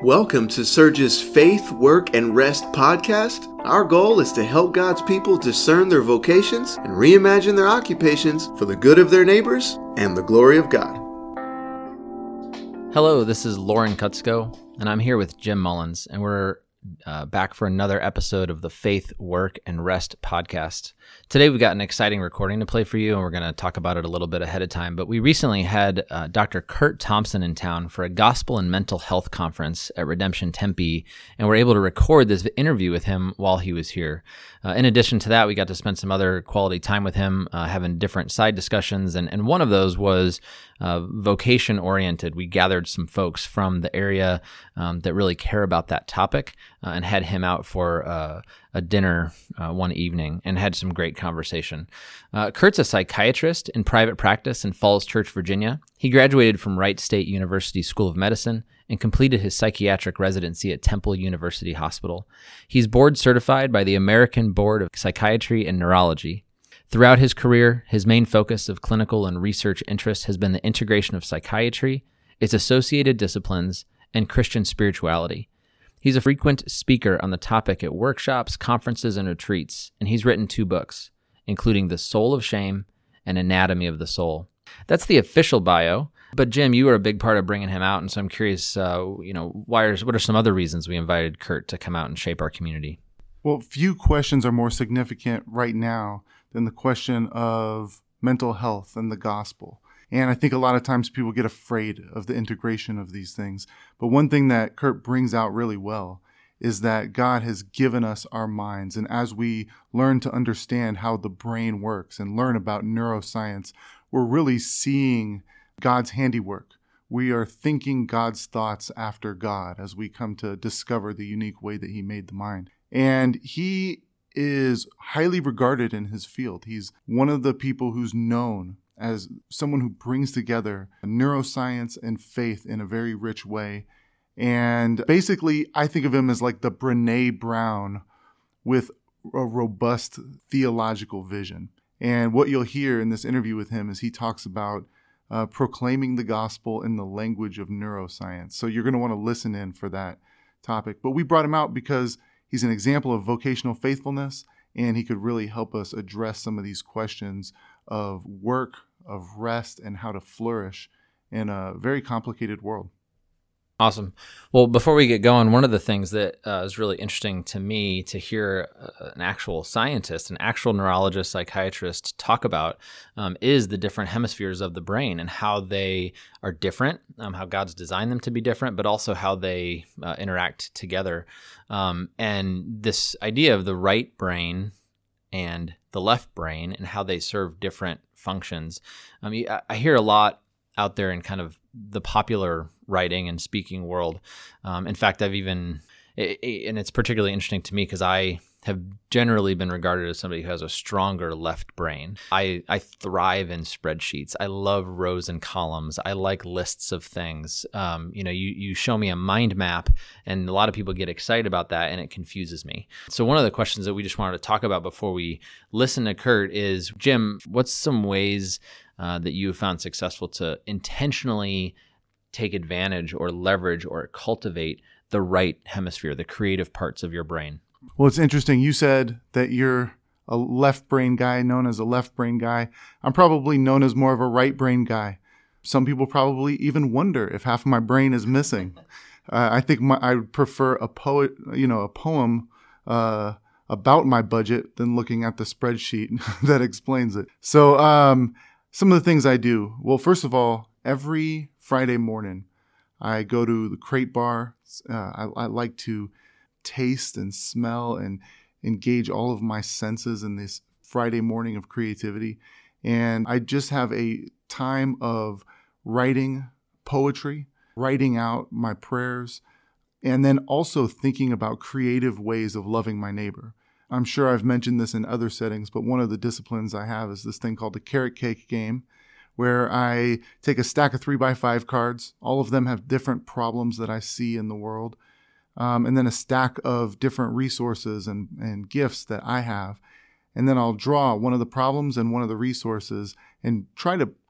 Welcome to Surge's Faith, Work, and Rest podcast. Our goal is to help God's people discern their vocations and reimagine their occupations for the good of their neighbors and the glory of God. Hello, this is Lauren Kutzko, and I'm here with Jim Mullins, and we're back for another episode of the Faith, Work, and Rest podcast. Today we've got an exciting recording to play for you, and we're going to talk about it a little bit ahead of time. But we recently had Dr. Kurt Thompson in town for a gospel and mental health conference at Redemption Tempe, and we're able to record this interview with him while he was here. In addition to that, we got to spend some other quality time with him, having different side discussions, and one of those was vocation-oriented. We gathered some folks from the area that really care about that topic and had him out for a dinner one evening and had some great conversation. Kurt's a psychiatrist in private practice in Falls Church, Virginia. He graduated from Wright State University School of Medicine and completed his psychiatric residency at Temple University Hospital. He's board certified by the American Board of Psychiatry and Neurology. Throughout his career, his main focus of clinical and research interest has been the integration of psychiatry, its associated disciplines, and Christian spirituality. He's a frequent speaker on the topic at workshops, conferences, and retreats, and he's written 2 books, including The Soul of Shame and Anatomy of the Soul. That's the official bio, but Jim, you were a big part of bringing him out, and so I'm curious, what are some other reasons we invited Kurt to come out and shape our community? Well, few questions are more significant right now than the question of mental health and the gospel. And I think a lot of times people get afraid of the integration of these things. But one thing that Kurt brings out really well is that God has given us our minds. And as we learn to understand how the brain works and learn about neuroscience, we're really seeing God's handiwork. We are thinking God's thoughts after God as we come to discover the unique way that He made the mind. And he is highly regarded in his field. He's one of the people who's known as someone who brings together neuroscience and faith in a very rich way. And basically, I think of him as like the Brené Brown with a robust theological vision. And what you'll hear in this interview with him is he talks about proclaiming the gospel in the language of neuroscience. So you're going to want to listen in for that topic. But we brought him out because he's an example of vocational faithfulness, and he could really help us address some of these questions of work, of rest, and how to flourish in a very complicated world. Awesome. Well, before we get going, one of the things that is really interesting to me to hear an actual scientist, an actual neurologist, psychiatrist talk about is the different hemispheres of the brain and how they are different, how God's designed them to be different, but also how they interact together. And this idea of the right brain and the left brain and how they serve different functions. I hear a lot out there in kind of the popular writing and speaking world. In fact, and it's particularly interesting to me because I have generally been regarded as somebody who has a stronger left brain. I thrive in spreadsheets. I love rows and columns. I like lists of things. You show me a mind map, and a lot of people get excited about that, and it confuses me. So one of the questions that we just wanted to talk about before we listen to Kurt is, Jim, what's some ways that you have found successful to intentionally take advantage or leverage or cultivate the right hemisphere, the creative parts of your brain? Well, it's interesting. You said that you're a left brain guy, known as a left brain guy. I'm probably known as more of a right brain guy. Some people probably even wonder if half of my brain is missing. I think I would prefer a poem about my budget than looking at the spreadsheet that explains it. So some of the things I do. Well, first of all, every Friday morning, I go to the Crate Bar. I like to taste and smell and engage all of my senses in this Friday morning of creativity. And I just have a time of writing poetry, writing out my prayers, and then also thinking about creative ways of loving my neighbor. I'm sure I've mentioned this in other settings, but one of the disciplines I have is this thing called the carrot cake game, where I take a stack of 3x5 cards. All of them have different problems that I see in the world. And then a stack of different resources and gifts that I have. And then I'll draw one of the problems and one of the resources and try to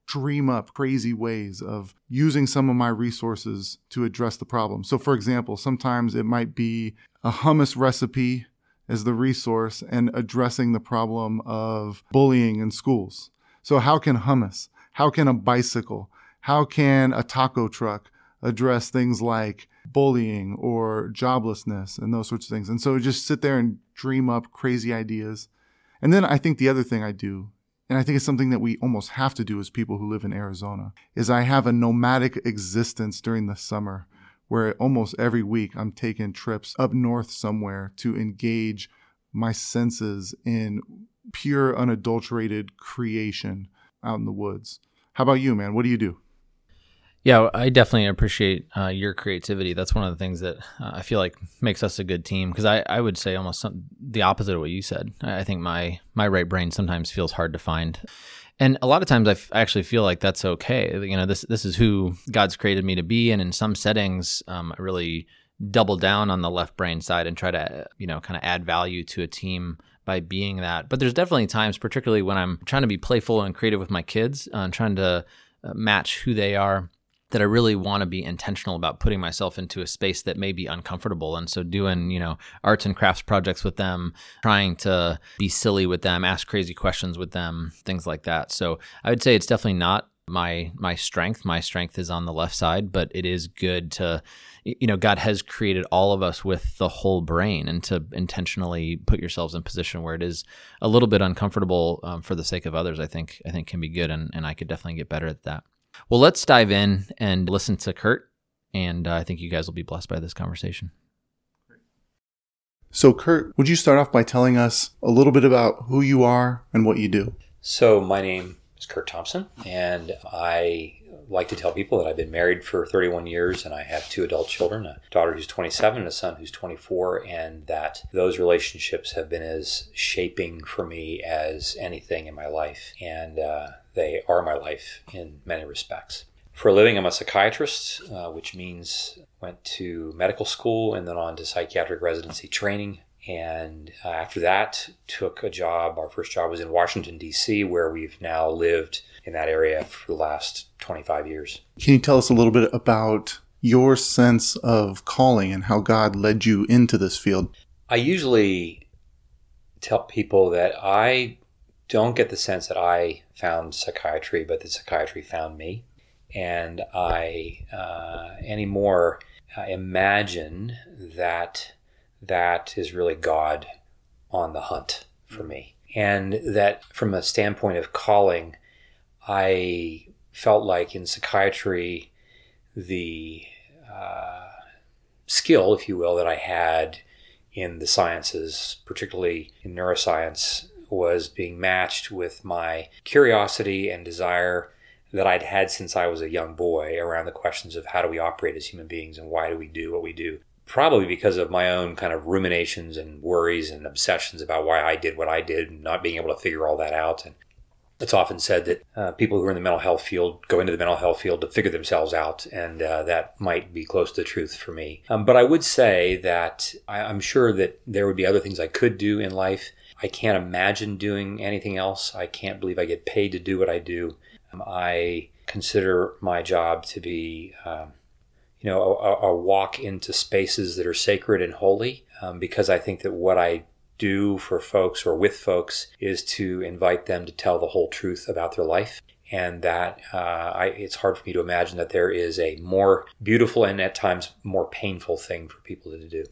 dream up crazy ways of using some of my resources to address the problem. So for example, sometimes it might be a hummus recipe as the resource and addressing the problem of bullying in schools. So how can hummus, how can a bicycle, how can a taco truck address things like bullying or joblessness and those sorts of things? And so just sit there and dream up crazy ideas. And then I think the other thing I do, and I think it's something that we almost have to do as people who live in Arizona, is I have a nomadic existence during the summer where almost every week I'm taking trips up north somewhere to engage my senses in pure, unadulterated creation out in the woods. How about you, man? What do you do? Yeah, I definitely appreciate your creativity. That's one of the things that I feel like makes us a good team, because I would say almost the opposite of what you said. I think my right brain sometimes feels hard to find. And a lot of times I actually feel like that's okay. This is who God's created me to be. And in some settings, I really double down on the left brain side and try to, kind of add value to a team by being that. But there's definitely times, particularly when I'm trying to be playful and creative with my kids, trying to match who they are, that I really want to be intentional about putting myself into a space that may be uncomfortable. And so doing, arts and crafts projects with them, trying to be silly with them, ask crazy questions with them, things like that. So I would say it's definitely not my strength. My strength is on the left side, but it is good to, God has created all of us with the whole brain, and to intentionally put yourselves in a position where it is a little bit uncomfortable for the sake of others, I think can be good. And I could definitely get better at that. Well, let's dive in and listen to Kurt, and I think you guys will be blessed by this conversation. So, Kurt, would you start off by telling us a little bit about who you are and what you do? So, my name is Kurt Thompson, and I like to tell people that I've been married for 31 years, and I have 2 adult children, a daughter who's 27 and a son who's 24, and that those relationships have been as shaping for me as anything in my life, and they are my life in many respects. For a living, I'm a psychiatrist, which means went to medical school and then on to psychiatric residency training. And after that, took a job. Our first job was in Washington, D.C., where we've now lived in that area for the last 25 years. Can you tell us a little bit about your sense of calling and how God led you into this field? I usually tell people that I don't get the sense that I found psychiatry, but that psychiatry found me. And I anymore imagine that is really God on the hunt for me. And that from a standpoint of calling, I felt like in psychiatry, the skill, if you will, that I had in the sciences, particularly in neuroscience, was being matched with my curiosity and desire that I'd had since I was a young boy around the questions of how do we operate as human beings and why do we do what we do. Probably because of my own kind of ruminations and worries and obsessions about why I did what I did and not being able to figure all that out. And it's often said that people who are in the mental health field go into the mental health field to figure themselves out, and that might be close to the truth for me. But I would say that I'm sure that there would be other things I could do in life. I can't imagine doing anything else. I can't believe I get paid to do what I do. I consider my job to be a walk into spaces that are sacred and holy, because I think that what I do for folks or with folks is to invite them to tell the whole truth about their life. And that it's hard for me to imagine that there is a more beautiful and at times more painful thing for people to do.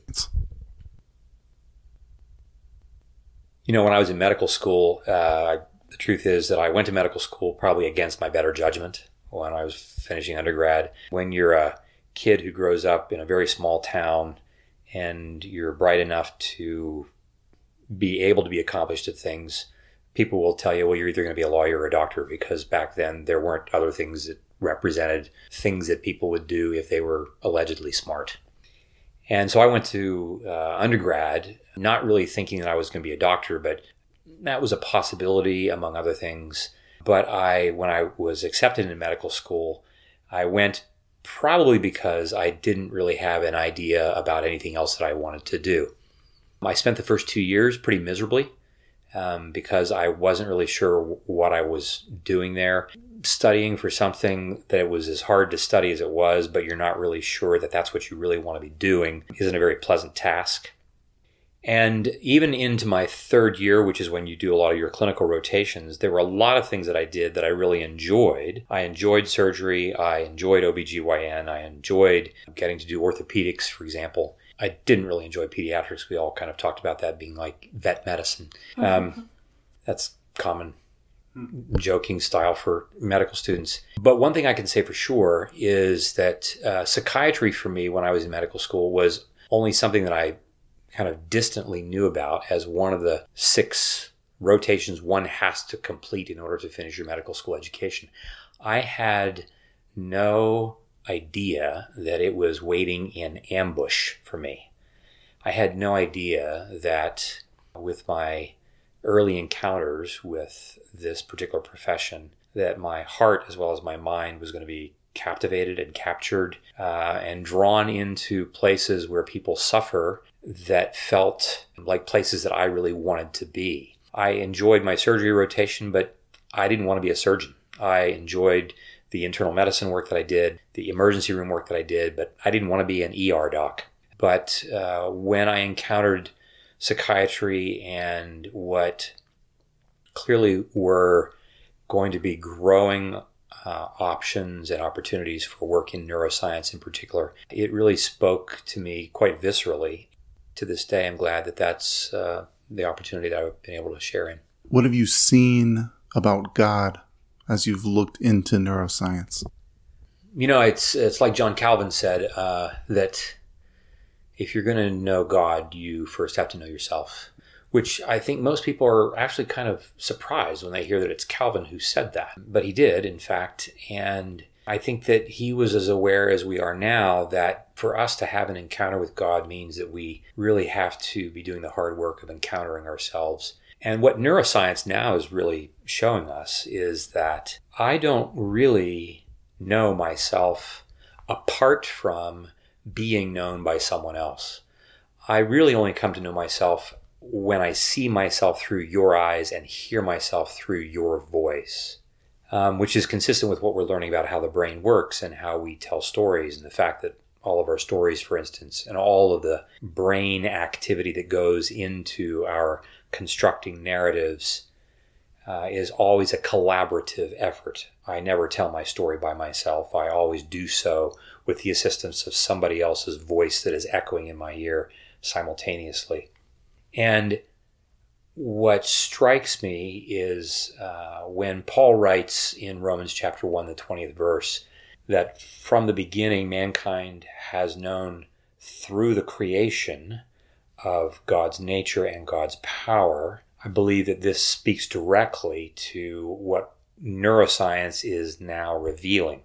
When I was in medical school, the truth is that I went to medical school probably against my better judgment when I was finishing undergrad. When you're a kid who grows up in a very small town and you're bright enough to be able to be accomplished at things, people will tell you, well, you're either going to be a lawyer or a doctor, because back then there weren't other things that represented things that people would do if they were allegedly smart. And so I went to undergrad, not really thinking that I was going to be a doctor, but that was a possibility among other things. But when I was accepted into medical school, I went probably because I didn't really have an idea about anything else that I wanted to do. I spent the first 2 years pretty miserably. because I wasn't really sure what I was doing there. Studying for something that it was as hard to study as it was, but you're not really sure that that's what you really want to be doing, isn't a very pleasant task. And even into my third year, which is when you do a lot of your clinical rotations, there were a lot of things that I did that I really enjoyed. I enjoyed surgery. I enjoyed OBGYN. I enjoyed getting to do orthopedics, for example. I didn't really enjoy pediatrics. We all kind of talked about that being like vet medicine. That's common joking style for medical students. But one thing I can say for sure is that psychiatry for me when I was in medical school was only something that I kind of distantly knew about as one of the 6 rotations one has to complete in order to finish your medical school education. I had no idea that it was waiting in ambush for me. I had no idea that with my early encounters with this particular profession, that my heart as well as my mind was going to be captivated and captured and drawn into places where people suffer that felt like places that I really wanted to be. I enjoyed my surgery rotation, but I didn't want to be a surgeon. I enjoyed the internal medicine work that I did, the emergency room work that I did, but I didn't want to be an ER doc. But when I encountered psychiatry and what clearly were going to be growing options and opportunities for work in neuroscience in particular, it really spoke to me quite viscerally. To this day, I'm glad that that's the opportunity that I've been able to share in. What have you seen about God as you've looked into neuroscience? You know, it's like John Calvin said, that if you're going to know God, you first have to know yourself, which I think most people are actually kind of surprised when they hear that it's Calvin who said that. But he did, in fact, and I think that he was as aware as we are now that for us to have an encounter with God means that we really have to be doing the hard work of encountering ourselves. And what neuroscience now is really showing us is that I don't really know myself apart from being known by someone else. I really only come to know myself when I see myself through your eyes and hear myself through your voice, which is consistent with what we're learning about how the brain works and how we tell stories, and the fact that all of our stories, for instance, and all of the brain activity that goes into our constructing narratives is always a collaborative effort. I never tell my story by myself. I always do so with the assistance of somebody else's voice that is echoing in my ear simultaneously. And what strikes me is when Paul writes in Romans chapter 1, the 20th verse, that from the beginning mankind has known through the creation of God's nature and God's power. I believe that this speaks directly to what neuroscience is now revealing.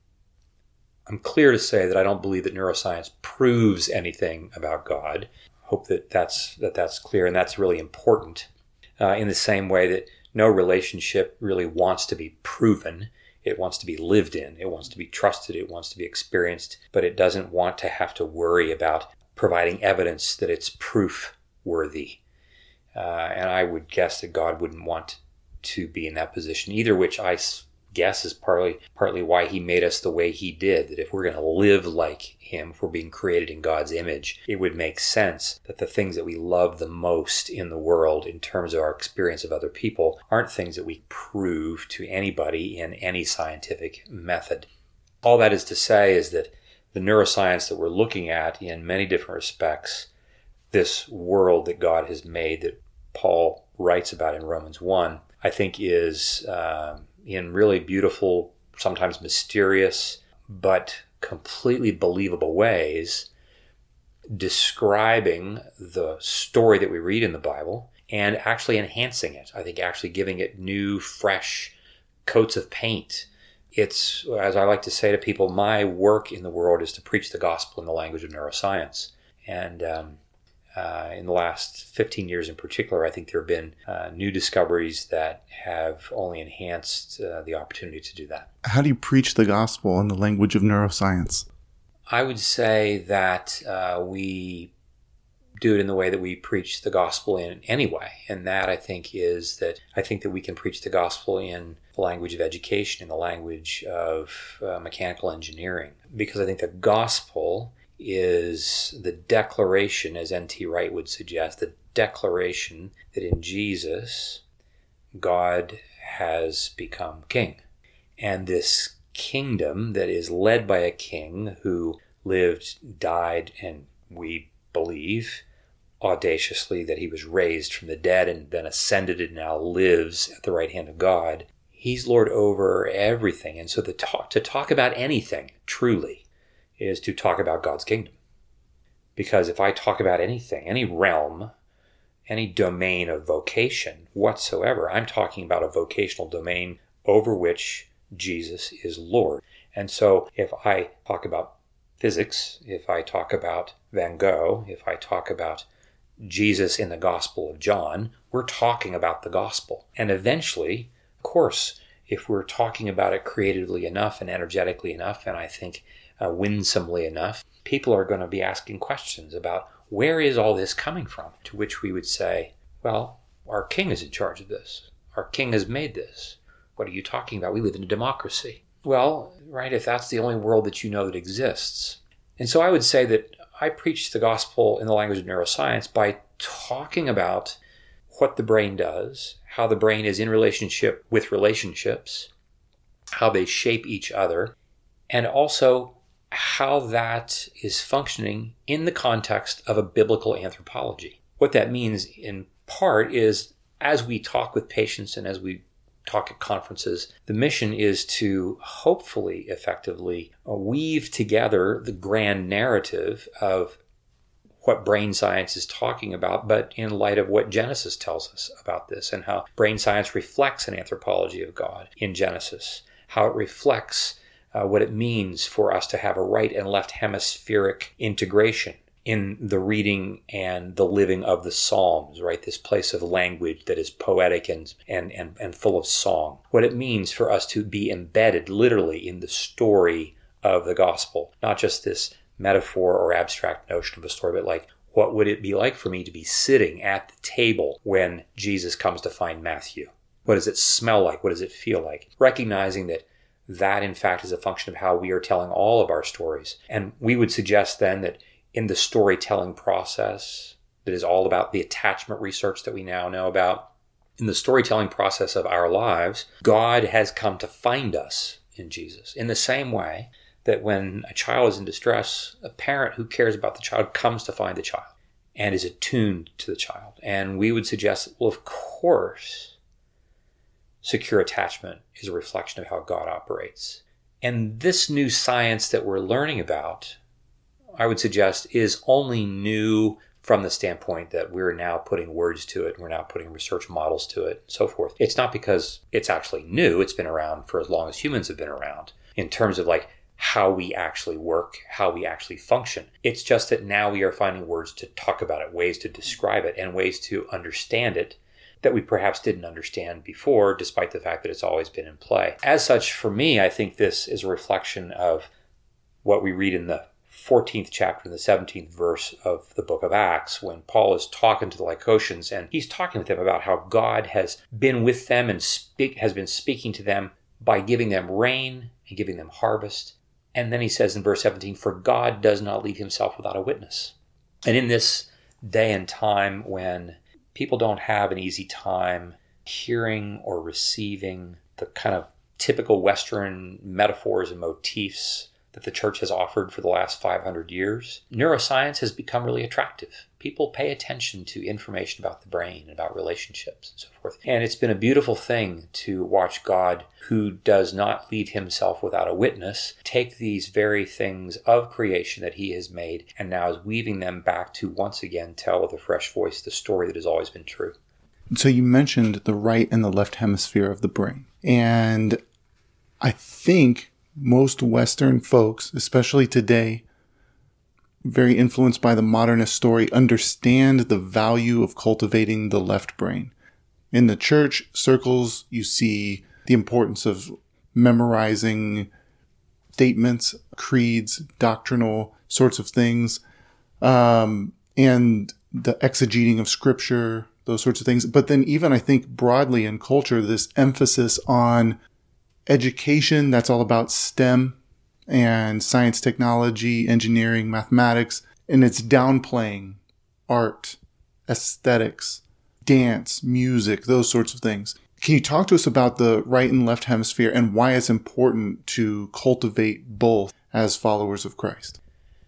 I'm clear to say that I don't believe that neuroscience proves anything about God. I hope that that's clear, and that's really important. In the same way that no relationship really wants to be proven. It wants to be lived in. It wants to be trusted. It wants to be experienced. But it doesn't want to have to worry about providing evidence that it's proof worthy. And I would guess that God wouldn't want to be in that position either, which I guess is partly why he made us the way he did, that if we're going to live like him, if we're being created in God's image, it would make sense that the things that we love the most in the world in terms of our experience of other people aren't things that we prove to anybody in any scientific method. All that is to say is that the neuroscience that we're looking at in many different respects, this world that God has made that Paul writes about in Romans 1, I think is in really beautiful, sometimes mysterious, but completely believable ways, describing the story that we read in the Bible and actually enhancing it. I think actually giving it new, fresh coats of paint. It's, as I like to say to people, my work in the world is to preach the gospel in the language of neuroscience. And in the last 15 years in particular, I think there have been new discoveries that have only enhanced the opportunity to do that. How do you preach the gospel in the language of neuroscience? I would say that we do it in the way that we preach the gospel in anyway. And that, I think that we can preach the gospel in the language of education, in the language of mechanical engineering. Because I think the gospel is the declaration, as N.T. Wright would suggest, the declaration that in Jesus, God has become king. And this kingdom that is led by a king who lived, died, and we believe audaciously that he was raised from the dead and then ascended and now lives at the right hand of God. He's Lord over everything. And so to talk about anything truly is to talk about God's kingdom. Because if I talk about anything, any realm, any domain of vocation whatsoever, I'm talking about a vocational domain over which Jesus is Lord. And so if I talk about physics, if I talk about Van Gogh, if I talk about Jesus in the Gospel of John, we're talking about the gospel. And eventually, of course, if we're talking about it creatively enough and energetically enough, and I think winsomely enough, people are going to be asking questions about where is all this coming from? To which we would say, well, our king is in charge of this. Our king has made this. What are you talking about? We live in a democracy. Well, right, if that's the only world that you know that exists. And so I would say that I preach the gospel in the language of neuroscience by talking about what the brain does, how the brain is in relationship with relationships, how they shape each other, and also how that is functioning in the context of a biblical anthropology. What that means in part is, as we talk with patients and as we talk at conferences, the mission is to hopefully effectively weave together the grand narrative of what brain science is talking about, but in light of what Genesis tells us about this and how brain science reflects an anthropology of God in Genesis, how it reflects what it means for us to have a right and left hemispheric integration in the reading and the living of the Psalms, right? This place of language that is poetic and full of song. What it means for us to be embedded literally in the story of the gospel, not just this metaphor or abstract notion of a story, but like, what would it be like for me to be sitting at the table when Jesus comes to find Matthew? What does it smell like? What does it feel like? Recognizing that in fact is a function of how we are telling all of our stories. And we would suggest then that in the storytelling process that is all about the attachment research that we now know about, in the storytelling process of our lives, God has come to find us in Jesus. In the same way that when a child is in distress, a parent who cares about the child comes to find the child and is attuned to the child. And we would suggest, well, of course, secure attachment is a reflection of how God operates. And this new science that we're learning about, I would suggest, is only new from the standpoint that we're now putting words to it, we're now putting research models to it, and so forth. It's not because it's actually new, it's been around for as long as humans have been around, in terms of like how we actually work, how we actually function. It's just that now we are finding words to talk about it, ways to describe it, and ways to understand it that we perhaps didn't understand before, despite the fact that it's always been in play. As such, for me, I think this is a reflection of what we read in the 14th chapter and the 17th verse of the book of Acts, when Paul is talking to the Lycosians, and he's talking with them about how God has been with them and has been speaking to them by giving them rain and giving them harvest. And then he says in verse 17, for God does not leave himself without a witness. And in this day and time when people don't have an easy time hearing or receiving the kind of typical Western metaphors and motifs that the church has offered for the last 500 years, neuroscience has become really attractive. People pay attention to information about the brain, about relationships, and so forth. And it's been a beautiful thing to watch God, who does not leave himself without a witness, take these very things of creation that he has made and now is weaving them back to once again tell with a fresh voice the story that has always been true. So you mentioned the right and the left hemisphere of the brain. And I think most Western folks, especially today, very influenced by the modernist story, understand the value of cultivating the left brain. In the church circles, you see the importance of memorizing statements, creeds, doctrinal sorts of things. And the exegeting of scripture, those sorts of things. But then even I think broadly in culture, this emphasis on education that's all about STEM and science, technology, engineering, mathematics, and it's downplaying art, aesthetics, dance, music, those sorts of things. Can you talk to us about the right and left hemisphere and why it's important to cultivate both as followers of Christ?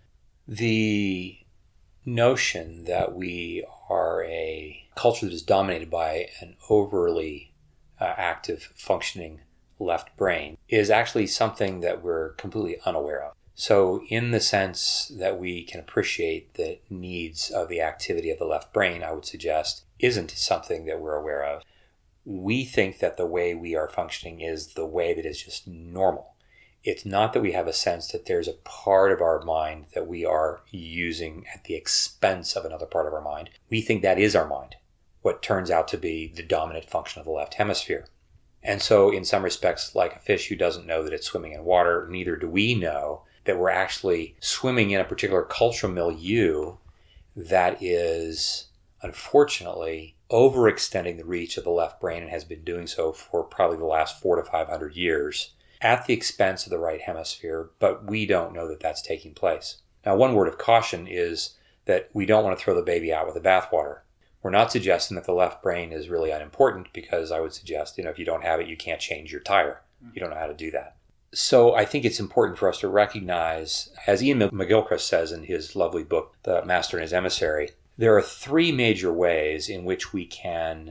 The notion that we are a culture that is dominated by an overly active, functioning left brain is actually something that we're completely unaware of. So in the sense that we can appreciate the needs of the activity of the left brain, I would suggest isn't something that we're aware of. We think that the way we are functioning is the way that is just normal. It's not that we have a sense that there's a part of our mind that we are using at the expense of another part of our mind. We think that is our mind, what turns out to be the dominant function of the left hemisphere. And so in some respects, like a fish who doesn't know that it's swimming in water, neither do we know that we're actually swimming in a particular cultural milieu that is, unfortunately, overextending the reach of the left brain and has been doing so for probably the last 400 to 500 years at the expense of the right hemisphere, but we don't know that that's taking place. Now, one word of caution is that we don't want to throw the baby out with the bathwater. We're not suggesting that the left brain is really unimportant, because I would suggest, if you don't have it, you can't change your tire. You don't know how to do that. So I think it's important for us to recognize, as Ian McGilchrist says in his lovely book, The Master and His Emissary, there are three major ways in which we can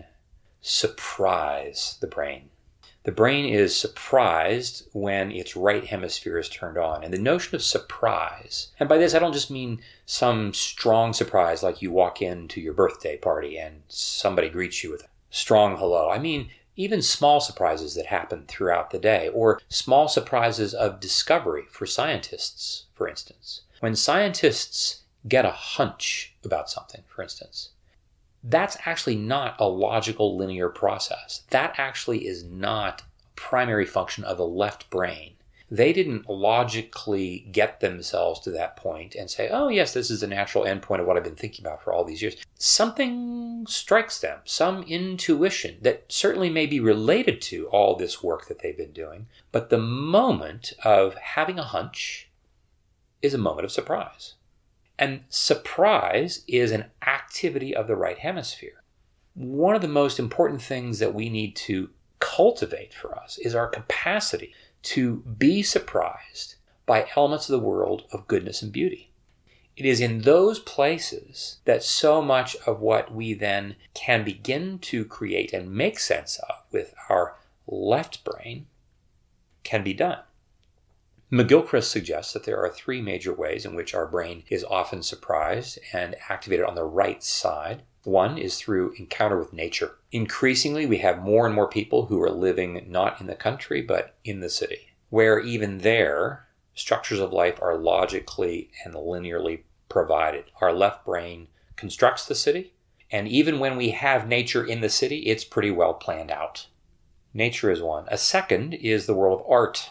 surprise the brain. The brain is surprised when its right hemisphere is turned on. And the notion of surprise, and by this I don't just mean some strong surprise like you walk into your birthday party and somebody greets you with a strong hello. I mean even small surprises that happen throughout the day, or small surprises of discovery for scientists, for instance. When scientists get a hunch about something, for instance, that's actually not a logical linear process. That actually is not a primary function of the left brain. They didn't logically get themselves to that point and say, oh yes, this is the natural endpoint of what I've been thinking about for all these years. Something strikes them, some intuition that certainly may be related to all this work that they've been doing. But the moment of having a hunch is a moment of surprise. And surprise is an activity of the right hemisphere. One of the most important things that we need to cultivate for us is our capacity to be surprised by elements of the world of goodness and beauty. It is in those places that so much of what we then can begin to create and make sense of with our left brain can be done. McGilchrist suggests that there are three major ways in which our brain is often surprised and activated on the right side. One is through encounter with nature. Increasingly, we have more and more people who are living not in the country, but in the city, where even there, structures of life are logically and linearly provided. Our left brain constructs the city, and even when we have nature in the city, it's pretty well planned out. Nature is one. A second is the world of art.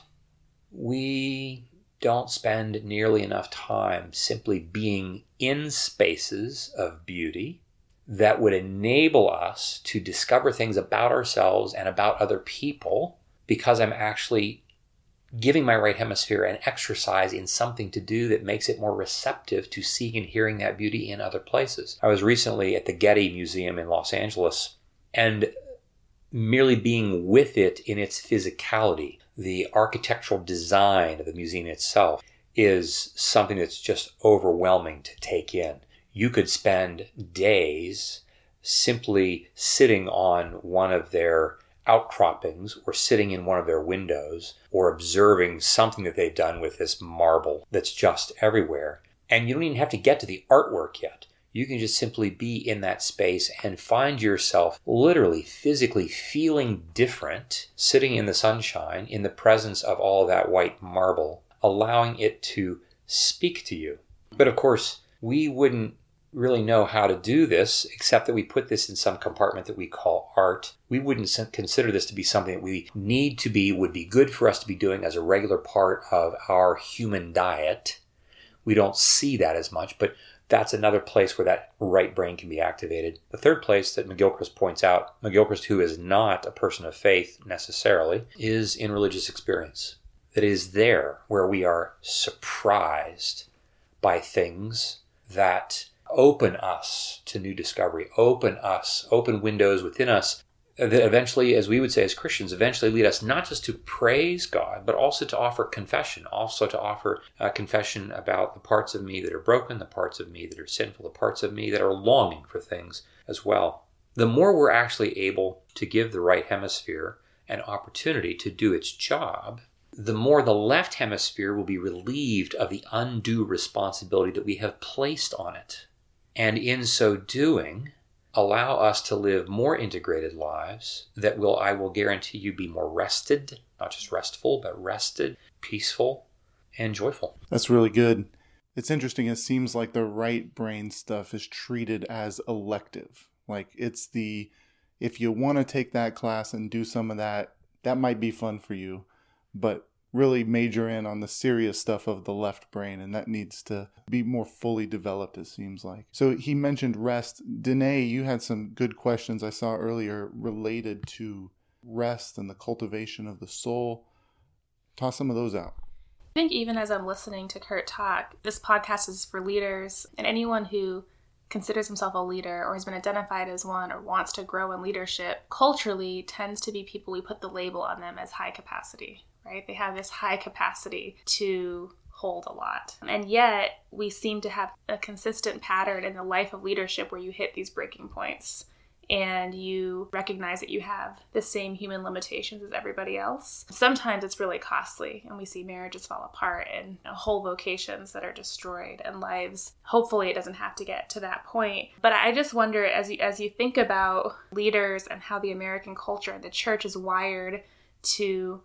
We don't spend nearly enough time simply being in spaces of beauty that would enable us to discover things about ourselves and about other people, because I'm actually giving my right hemisphere an exercise in something to do that makes it more receptive to seeing and hearing that beauty in other places. I was recently at the Getty Museum in Los Angeles, and merely being with it in its physicality, the architectural design of the museum itself, is something that's just overwhelming to take in. You could spend days simply sitting on one of their outcroppings or sitting in one of their windows or observing something that they've done with this marble that's just everywhere. And you don't even have to get to the artwork yet. You can just simply be in that space and find yourself literally, physically feeling different, sitting in the sunshine, in the presence of all that white marble, allowing it to speak to you. But of course, we wouldn't really know how to do this except that we put this in some compartment that we call art. We wouldn't consider this to be something that we need to be, would be good for us to be doing as a regular part of our human diet. We don't see that as much, but That's another place where that right brain can be activated. The third place that McGilchrist points out, McGilchrist, who is not a person of faith necessarily, is in religious experience. That is there where we are surprised by things that open us to new discovery, open windows within us that eventually, as we would say as Christians, eventually lead us not just to praise God, but also to offer confession, confession about the parts of me that are broken, the parts of me that are sinful, the parts of me that are longing for things as well. The more we're actually able to give the right hemisphere an opportunity to do its job, the more the left hemisphere will be relieved of the undue responsibility that we have placed on it. And in so doing, allow us to live more integrated lives that will, I will guarantee you, be more rested, not just restful, but rested, peaceful, and joyful. That's really good. It's interesting. It seems like the right brain stuff is treated as elective. Like it's if you want to take that class and do some of that, that might be fun for you, but really major in on the serious stuff of the left brain, and that needs to be more fully developed, it seems like. So he mentioned rest. Danae, you had some good questions I saw earlier related to rest and the cultivation of the soul. Toss some of those out. I think even as I'm listening to Kurt talk, this podcast is for leaders, and anyone who considers himself a leader or has been identified as one or wants to grow in leadership culturally tends to be people we put the label on them as high capacity. Right? They have this high capacity to hold a lot. And yet we seem to have a consistent pattern in the life of leadership where you hit these breaking points and you recognize that you have the same human limitations as everybody else. Sometimes it's really costly, and we see marriages fall apart and whole vocations that are destroyed and lives. Hopefully it doesn't have to get to that point. But I just wonder, as you think about leaders and how the American culture and the church is wired to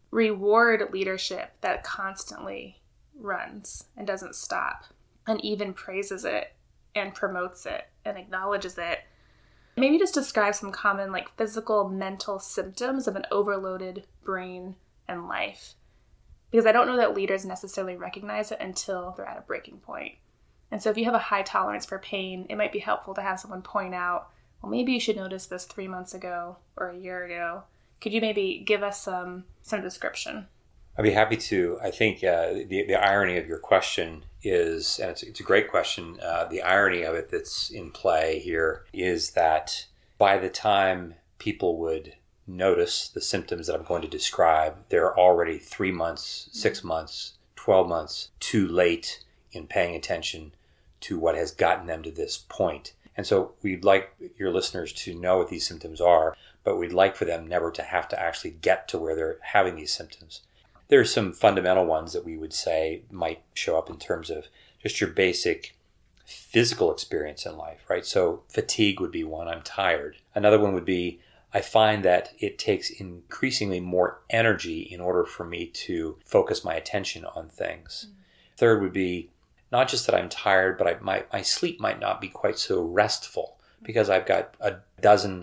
reward leadership that constantly runs and doesn't stop and even praises it and promotes it and acknowledges it. Maybe just describe some common physical, mental symptoms of an overloaded brain and life. Because I don't know that leaders necessarily recognize it until they're at a breaking point. And so if you have a high tolerance for pain, it might be helpful to have someone point out, well, maybe you should notice this 3 months ago or a year ago. Could you maybe give us some description? I'd be happy to. I think the irony of your question is, and it's a great question, the irony of it that's in play here is that by the time people would notice the symptoms that I'm going to describe, they're already 3 months, 6 months, 12 months too late in paying attention to what has gotten them to this point. And so we'd like your listeners to know what these symptoms are, but we'd like for them never to have to actually get to where they're having these symptoms. There are some fundamental ones that we would say might show up in terms of just your basic physical experience in life, right? So fatigue would be one. I'm tired. Another one would be I find that it takes increasingly more energy in order for me to focus my attention on things. Third would be not just that I'm tired, but my sleep might not be quite so restful because I've got a dozen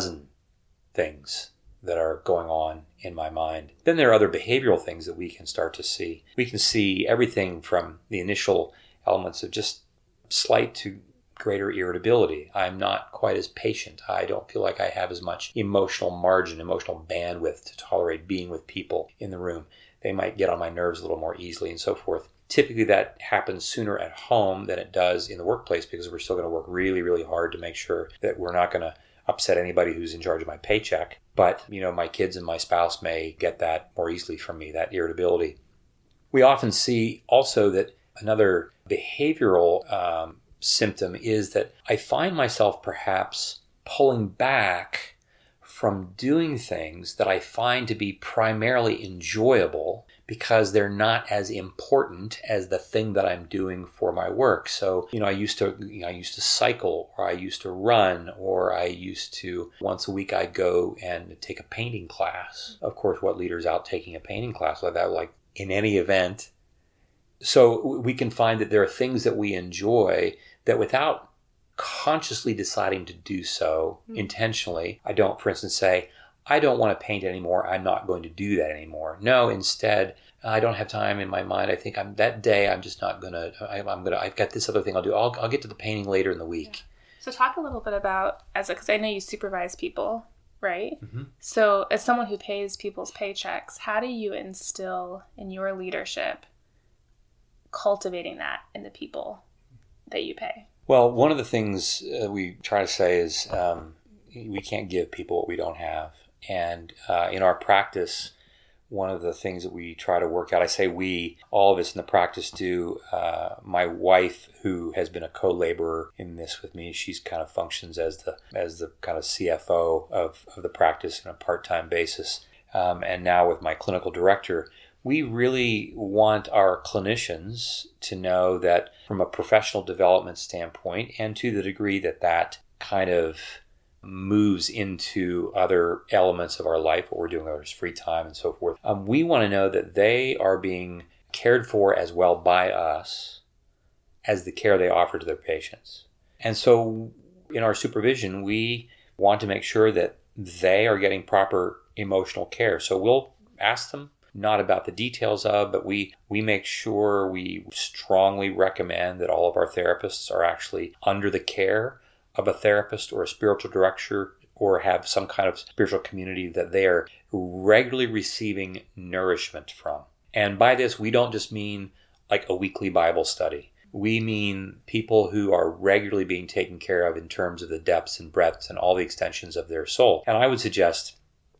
things that are going on in my mind. Then there are other behavioral things that we can start to see. We can see everything from the initial elements of just slight to greater irritability. I'm not quite as patient. I don't feel like I have as much emotional margin, emotional bandwidth to tolerate being with people in the room. They might get on my nerves a little more easily and so forth. Typically that happens sooner at home than it does in the workplace because we're still going to work really, really hard to make sure that we're not going to upset anybody who's in charge of my paycheck. But, my kids and my spouse may get that more easily from me, that irritability. We often see also that another behavioral symptom is that I find myself perhaps pulling back from doing things that I find to be primarily enjoyable because they're not as important as the thing that I'm doing for my work. So, I used to cycle, or I used to run, or I used to, once a week I'd go and take a painting class. Of course, what leader's out taking a painting class like that, in any event? So we can find that there are things that we enjoy that without consciously deciding to do so intentionally, I don't, for instance, say, I don't want to paint anymore. I'm not going to do that anymore. No, instead, I don't have time in my mind. I think that day I'm just not going to, I've got this other thing I'll do. I'll get to the painting later in the week. Yeah. So talk a little bit about, because I know you supervise people, right? Mm-hmm. So as someone who pays people's paychecks, how do you instill in your leadership cultivating that in the people that you pay? Well, one of the things we try to say is we can't give people what we don't have. And in our practice, one of the things that we try to work out, I say we, all of us in the practice do. My wife, who has been a co-laborer in this with me, she's kind of functions as the kind of CFO of the practice on a part-time basis. And now with my clinical director, we really want our clinicians to know that from a professional development standpoint, and to the degree that kind of moves into other elements of our life, what we're doing with our free time and so forth, we want to know that they are being cared for as well by us as the care they offer to their patients. And so in our supervision, we want to make sure that they are getting proper emotional care. So we'll ask them, not about the details of, but we make sure, we strongly recommend that all of our therapists are actually under the care of a therapist or a spiritual director, or have some kind of spiritual community that they are regularly receiving nourishment from. And by this, we don't just mean like a weekly Bible study. We mean people who are regularly being taken care of in terms of the depths and breadths and all the extensions of their soul. And I would suggest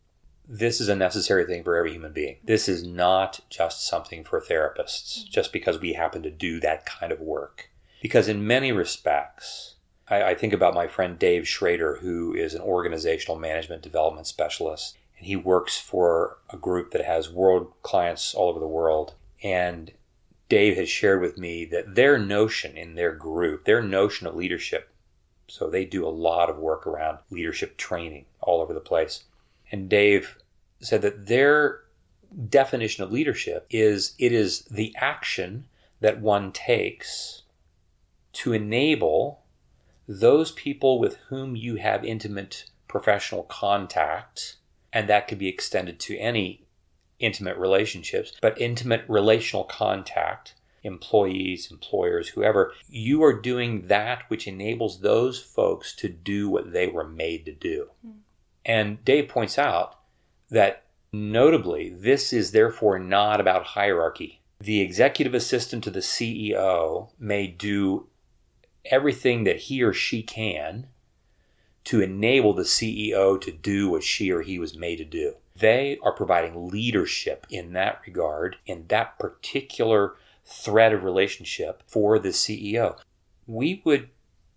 this is a necessary thing for every human being. This is not just something for therapists, just because we happen to do that kind of work. Because in many respects, I think about my friend Dave Schrader, who is an organizational management development specialist. And he works for a group that has world clients all over the world. And Dave has shared with me that their notion in their group, their notion of leadership, so they do a lot of work around leadership training all over the place. And Dave said that their definition of leadership is it is the action that one takes to enable those people with whom you have intimate professional contact, and that could be extended to any intimate relationships, but intimate relational contact, employees, employers, whoever, you are doing that which enables those folks to do what they were made to do. And Dave points out that notably, this is therefore not about hierarchy. The executive assistant to the CEO may do everything that he or she can to enable the CEO to do what she or he was made to do. They are providing leadership in that regard, in that particular thread of relationship for the CEO. We would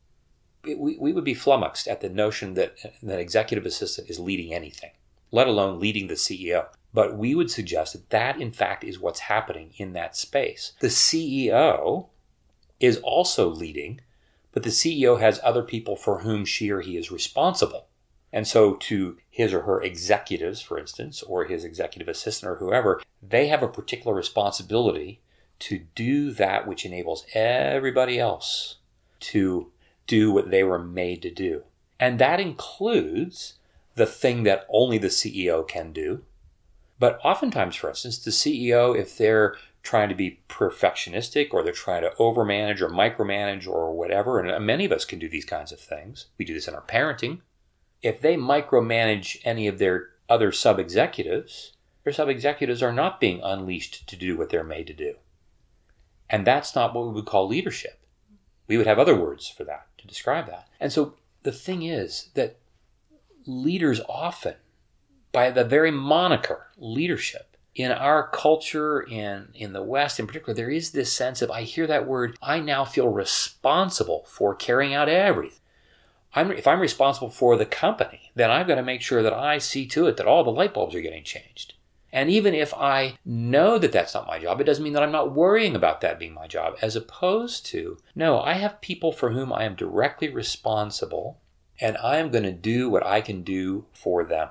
be flummoxed at the notion that an executive assistant is leading anything, let alone leading the CEO. But we would suggest that that, in fact, is what's happening in that space. The CEO is also leading, but the CEO has other people for whom she or he is responsible. And so to his or her executives, for instance, or his executive assistant or whoever, they have a particular responsibility to do that which enables everybody else to do what they were made to do. And that includes the thing that only the CEO can do. But oftentimes, for instance, the CEO, if they're trying to be perfectionistic, or they're trying to overmanage or micromanage or whatever, and many of us can do these kinds of things. We do this in our parenting. If they micromanage any of their other sub-executives, their sub-executives are not being unleashed to do what they're made to do. And that's not what we would call leadership. We would have other words for that, to describe that. And so the thing is that leaders often, by the very moniker leadership, in our culture, in the West in particular, there is this sense of, I hear that word, I now feel responsible for carrying out everything. If I'm responsible for the company, then I've got to make sure that I see to it that all the light bulbs are getting changed. And even if I know that that's not my job, it doesn't mean that I'm not worrying about that being my job, as opposed to, no, I have people for whom I am directly responsible, and I am going to do what I can do for them.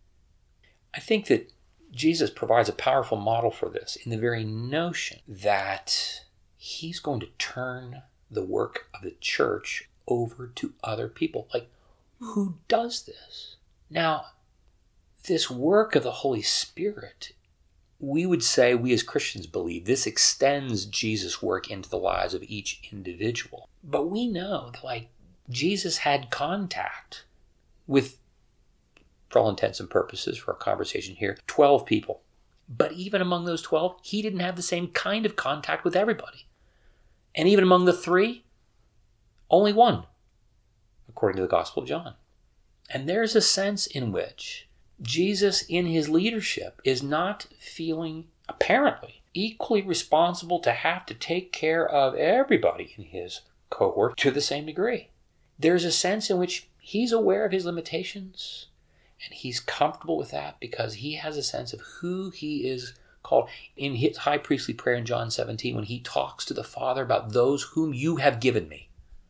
I think that Jesus provides a powerful model for this in the very notion that he's going to turn the work of the church over to other people. Like, who does this? Now, this work of the Holy Spirit we would say, we as Christians believe, this extends Jesus' work into the lives of each individual. But we know that, like, Jesus had contact with, for all intents and purposes for our conversation here, 12 people. But even among those 12, he didn't have the same kind of contact with everybody. And even among the 3, only 1, according to the Gospel of John. And there's a sense in which Jesus, in his leadership, is not feeling, apparently, equally responsible to have to take care of everybody in his cohort to the same degree. There's a sense in which he's aware of his limitations, and he's comfortable with that because he has a sense of who he is called. In his high priestly prayer in John 17, when he talks to the Father about those whom you have given me,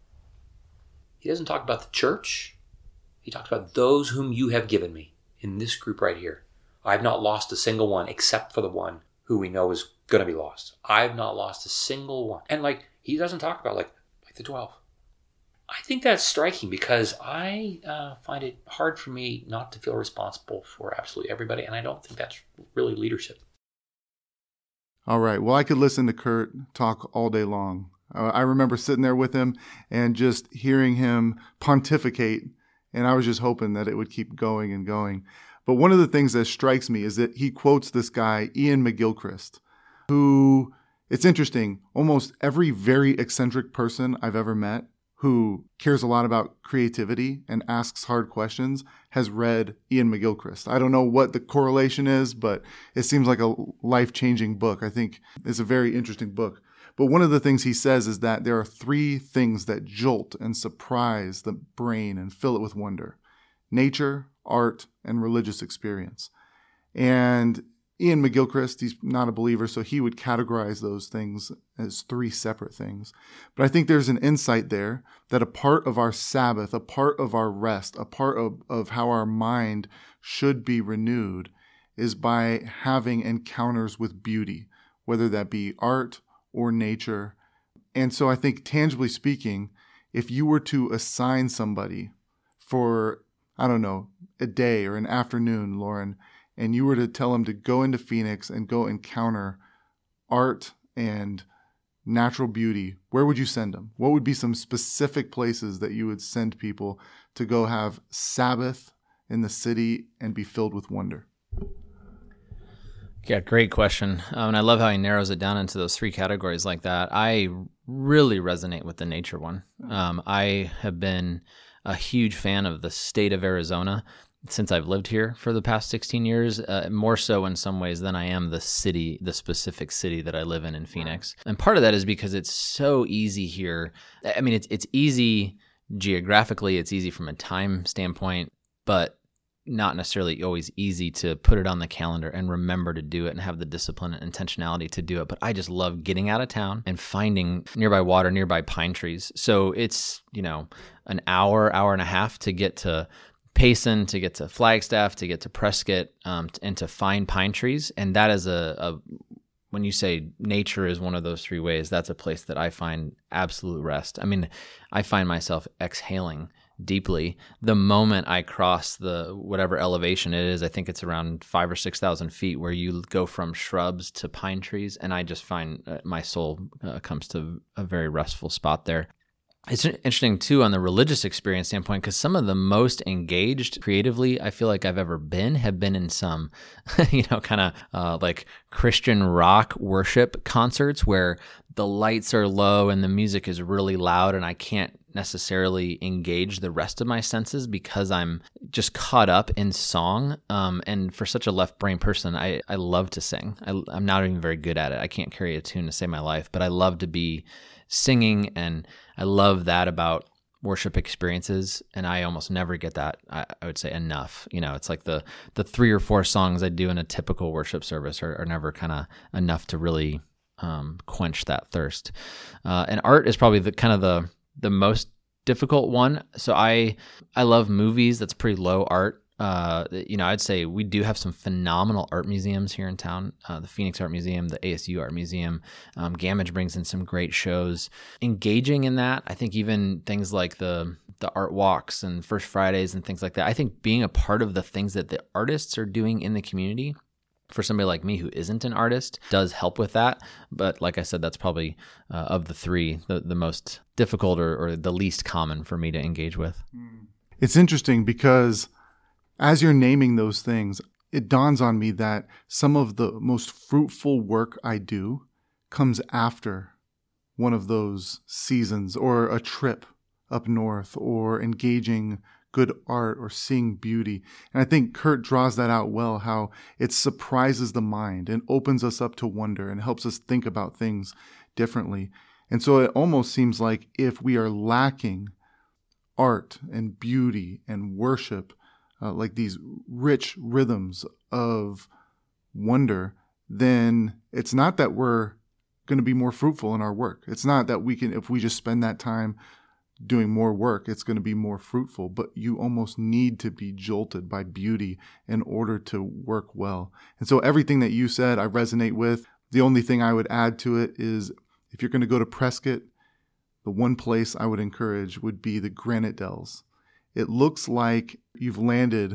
he doesn't talk about the church. He talks about those whom you have given me in this group right here. I've not lost a single one except for the one who we know is going to be lost. I've not lost a single one. And like, he doesn't talk about like the 12. I think that's striking because I find it hard for me not to feel responsible for absolutely everybody. And I don't think that's really leadership. All right. Well, I could listen to Kurt talk all day long. I remember sitting there with him and just hearing him pontificate. And I was just hoping that it would keep going and going. But one of the things that strikes me is that he quotes this guy, Iain McGilchrist, who, it's interesting, almost every very eccentric person I've ever met who cares a lot about creativity and asks hard questions has read Iain McGilchrist. I don't know what the correlation is, but it seems like a life-changing book. I think it's a very interesting book. But one of the things he says is that there are 3 things that jolt and surprise the brain and fill it with wonder: nature, art, and religious experience. And Iain McGilchrist, he's not a believer, so he would categorize those things as 3 separate things. But I think there's an insight there that a part of our Sabbath, a part of our rest, a part of how our mind should be renewed is by having encounters with beauty, whether that be art or nature. And so I think, tangibly speaking, if you were to assign somebody for, I don't know, a day or an afternoon, Lauren, and you were to tell them to go into Phoenix and go encounter art and natural beauty, where would you send them? What would be some specific places that you would send people to go have Sabbath in the city and be filled with wonder? Yeah, great question. And I love how he narrows it down into those 3 categories like that. I really resonate with the nature one. I have been a huge fan of the state of Arizona since I've lived here for the past 16 years, more so in some ways than I am the city, the specific city that I live in Phoenix. And part of that is because it's so easy here. I mean, it's easy geographically, it's easy from a time standpoint, but not necessarily always easy to put it on the calendar and remember to do it and have the discipline and intentionality to do it. But I just love getting out of town and finding nearby water, nearby pine trees. So it's, an hour and a half to get to Payson, to get to Flagstaff, to get to Prescott, and to find pine trees. And that is when you say nature is one of those 3 ways, that's a place that I find absolute rest. I mean, I find myself exhaling deeply the moment I cross the whatever elevation it is. I think it's around 5,000 or 6,000 feet where you go from shrubs to pine trees. And I just find my soul comes to a very restful spot there. It's interesting, too, on the religious experience standpoint, because some of the most engaged creatively I feel like I've ever been have been in some, kind of like Christian rock worship concerts where the lights are low and the music is really loud and I can't necessarily engage the rest of my senses because I'm just caught up in song. And for such a left brain person, I love to sing. I'm not even very good at it. I can't carry a tune to save my life, but I love to be singing, and I love that about worship experiences, and I almost never get that, I would say, enough. It's like the 3 or 4 songs I do in a typical worship service are never kind of enough to really quench that thirst. And art is probably the most difficult one. So I love movies. That's pretty low art. I'd say we do have some phenomenal art museums here in town. The Phoenix Art Museum, the ASU Art Museum, Gamage brings in some great shows. Engaging in that, I think even things like the art walks and First Fridays and things like that, I think being a part of the things that the artists are doing in the community for somebody like me who isn't an artist does help with that. But like I said, that's probably of the three, the most difficult or the least common for me to engage with. It's interesting because as you're naming those things, it dawns on me that some of the most fruitful work I do comes after one of those seasons, or a trip up north, or engaging good art, or seeing beauty. And I think Kurt draws that out well, how it surprises the mind and opens us up to wonder and helps us think about things differently. And so it almost seems like if we are lacking art and beauty and worship, like these rich rhythms of wonder, then it's not that we're going to be more fruitful in our work. It's not that we can, if we just spend that time doing more work, it's going to be more fruitful. But you almost need to be jolted by beauty in order to work well. And so everything that you said, I resonate with. The only thing I would add to it is, if you're going to go to Prescott, the one place I would encourage would be the Granite Dells. It looks like you've landed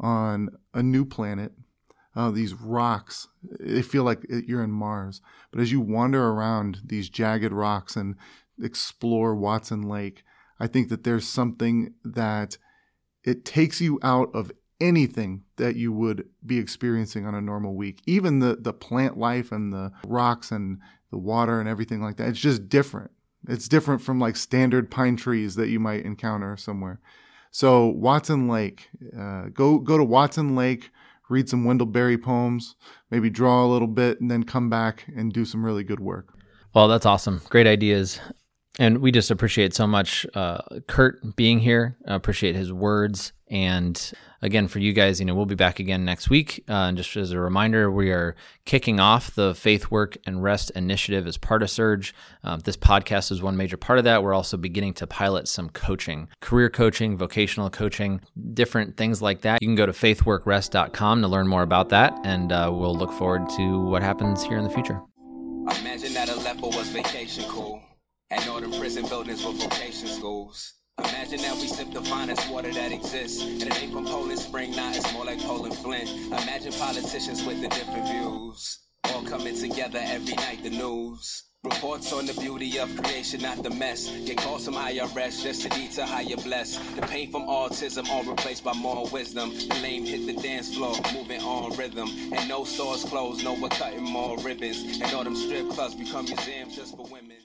on a new planet. These rocks, they feel like you're in Mars. But as you wander around these jagged rocks and explore Watson Lake, I think that there's something that it takes you out of anything that you would be experiencing on a normal week. Even the plant life and the rocks and the water and everything like that. It's just different. It's different from like standard pine trees that you might encounter somewhere. So Watson Lake, go to Watson Lake, read some Wendell Berry poems, maybe draw a little bit, and then come back and do some really good work. Well, that's awesome. Great ideas. And we just appreciate so much Kurt being here. Appreciate his words. And again, for you guys, we'll be back again next week. And just as a reminder, we are kicking off the Faith, Work, and Rest initiative as part of Surge. This podcast is one major part of that. We're also beginning to pilot some coaching, career coaching, vocational coaching, different things like that. You can go to faithworkrest.com to learn more about that. And we'll look forward to what happens here in the future. Imagine that Aleppo was vacation cool, and northern prison buildings were vocation schools. Imagine that we sip the finest water that exists, and it ain't from Poland Spring, now it's more like Poland Flint. Imagine politicians with the different views, all coming together every night, the news. Reports on the beauty of creation, not the mess. Get called some IRS just to need to hire bless. The pain from autism all replaced by more wisdom. The lame hit the dance floor, moving on rhythm. And no stores closed, no we're cutting more ribbons. And all them strip clubs become museums just for women.